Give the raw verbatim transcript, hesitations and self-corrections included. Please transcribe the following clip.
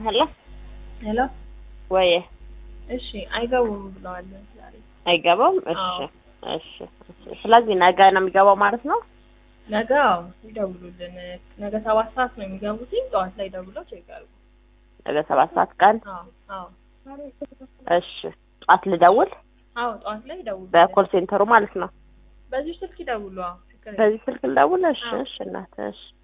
هلا هلا ወይ እሺ አይገቡም ብለዋል ዛሬ አይገባም እሺ እሺ ስለዚህ ነገ ነው የሚገባው ማለት ነው ነገ ይደውሉልን ነገ ሰባት ሰዓት ነው የሚገቡት ጠዋት ላይ ደውለው ቼክ ያድርጉ ነገ ሰባት ሰዓት ቀን አዎ አዎ እሺ ጠዋት ልደውል አዎ ጠዋት ላይ ደውሉ በኮል ሴንተሩ ማለት ነው በዚህ ስልክ ይደውሉ አዎ በዚህ ስልክ ልደውል እሺ እሺ እናት እሺ